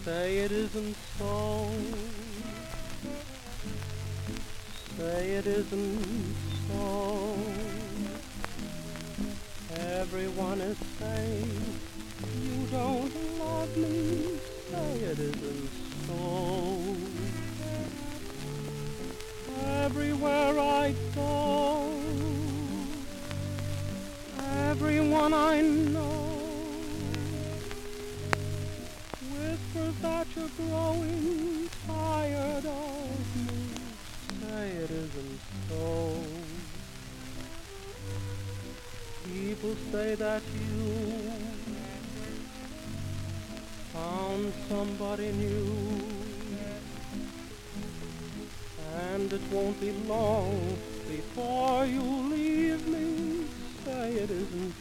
Say it isn't so. Say it isn't so. Everyone is saying you don't love me. Say it isn't so. Everywhere I go, everyone I know whispers that you're growing tired of me. Say it isn't so. People say that you found somebody new, and it won't be long before you leave me. Say it isn't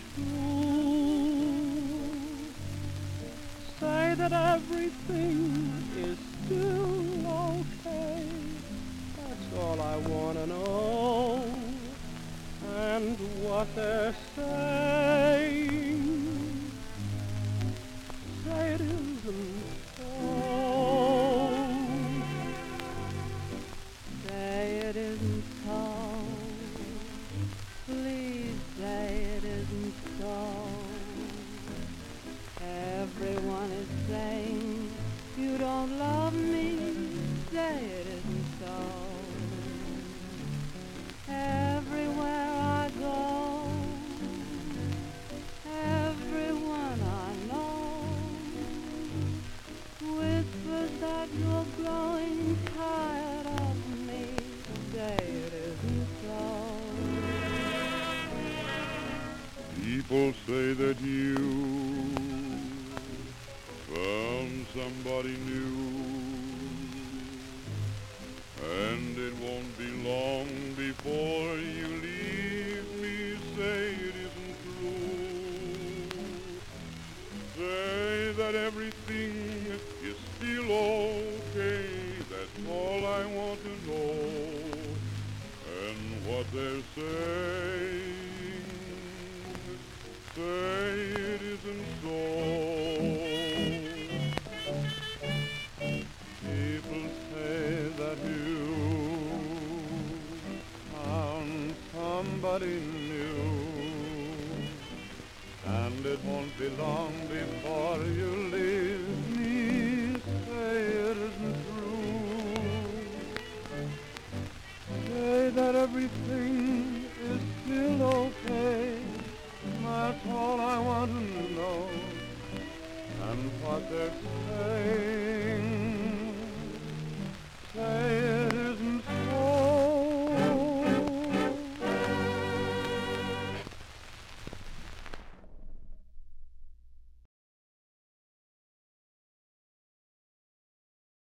true. Say that everything is still okay. That's all I wanna know. And what they're saying, say it isn't so. Say it isn't so. Please say it isn't so. Everyone is saying you don't love me. Say it isn't so. Everywhere I go, everyone I know whispers that you're growing tired of me. Say it isn't so. People say that you found somebody new, and it won't be long before you leave me. Say it isn't true. Say that everything is still okay. That's all I want to know. And what they're saying, say it isn't so. People say that you found somebody new,